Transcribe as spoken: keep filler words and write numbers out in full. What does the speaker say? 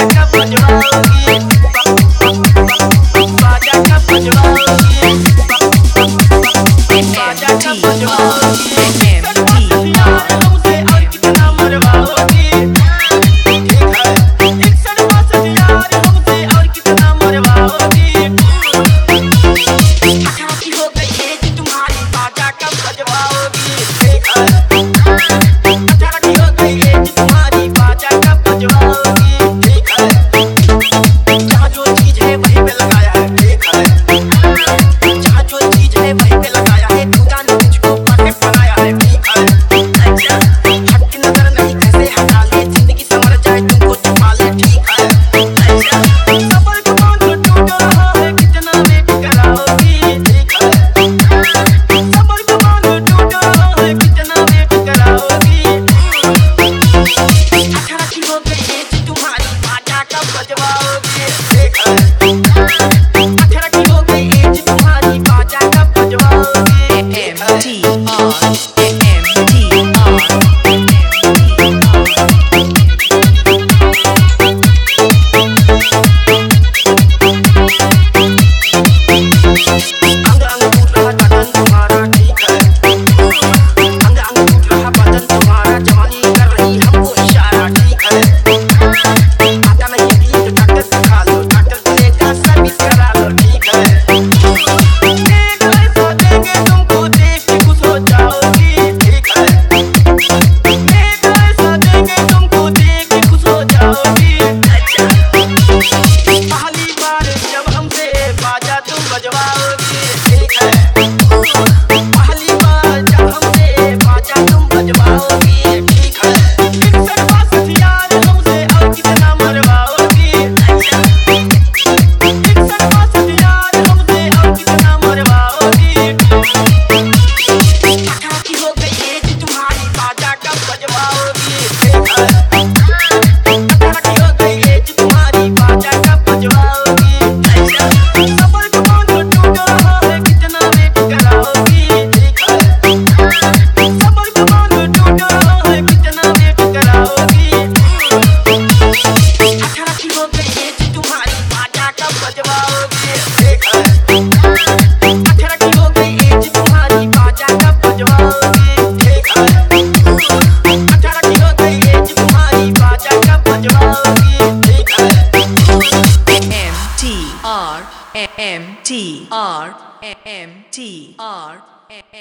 कब बजवाओगी, बाजा कब बजवाओगी, बाजा कब बजवाओगी। हमसे और कितना मरवाओगी, ठीक है इकसठ बासठ यार हमसे और कितना मरवाओगी। अठारह की हो गई एज तुम्हारी, बाजा कब बजवाओगी, ठीक है अठारह की हो गई एज तुम्हारी, बाजा कब बजवाओगी, ठीक है जहाँ जो चीज है वहीं पे लगाया है, ठीक है जहाँ जो चीज है वहीं पे लगाया है, तू जाने मुझको परफेक्ट बनाया है, ठीक है अच्छा हट की नजर नहीं कैसे हटा ले, जिंदगी संवर जाए तुमको छुपा ले, ठीक है अच्छा सबर का बांध टूट रहा है, कितना वेट कराओगी, ठीक है सबर का बांध टूट रहा है, कितना वेट कराओगी। अठारह की हो गई एज तुम्हारी, बाजा कब बजवाओगी, ठीक है अठारह की हो गई एज तुम्हारी, बाजा कब बजवाओगी, ठीक है अंग अंग टूट रहा बदन तुम्हारा, ठीक है अंग अंग टूट रहा बदन तुम्हारा, जवानी कर रही हमको इशारा, ठीक है आता नहीं बीट डॉक्टर दिखा लो, डॉक्टर बोलेगा सर्विस करा लो, ठीक है एक ऐसा देंगे तुमको देख के खुश हो जाओगी, ठीक है एक ऐसा देंगे तुमको देख के खुश हो जाओगी। अच्छा पहली बार जब हमसे बाजा तुम बजवाओगी, ठीक है पहली बार जब हमसे बाजा तुम बजवाओगी, ठीक है इकसठ बासठ यार हमसे और कितना मरवाओगी, अच्छा इकसठ बासठ यार हमसे और कितना मरवाओगी। अठारह की हो गई एज तुम्हारी, बाजा कब बजवाओगी, ठीक है अठारह की हो गई एज तुम्हारी, बाजा कब बजवाओगी, अच्छा सबर का बांध टूट रहा है, कितना वेट कराओगी, ठीक है सबर का बांध टूट रहा है, कितना वेट कराओगी। अठारह की हो गई एज तुम्हारी, बाजा कब बजवाओगी, ठीक है अठारह की हो गई एज तुम्हारी, बाजा कब बजवाओगी, ठीक है अठारह की हो गई एज तुम्हारी, बाजा कब बजवाओगी, ठीक है। M T R M T R M T R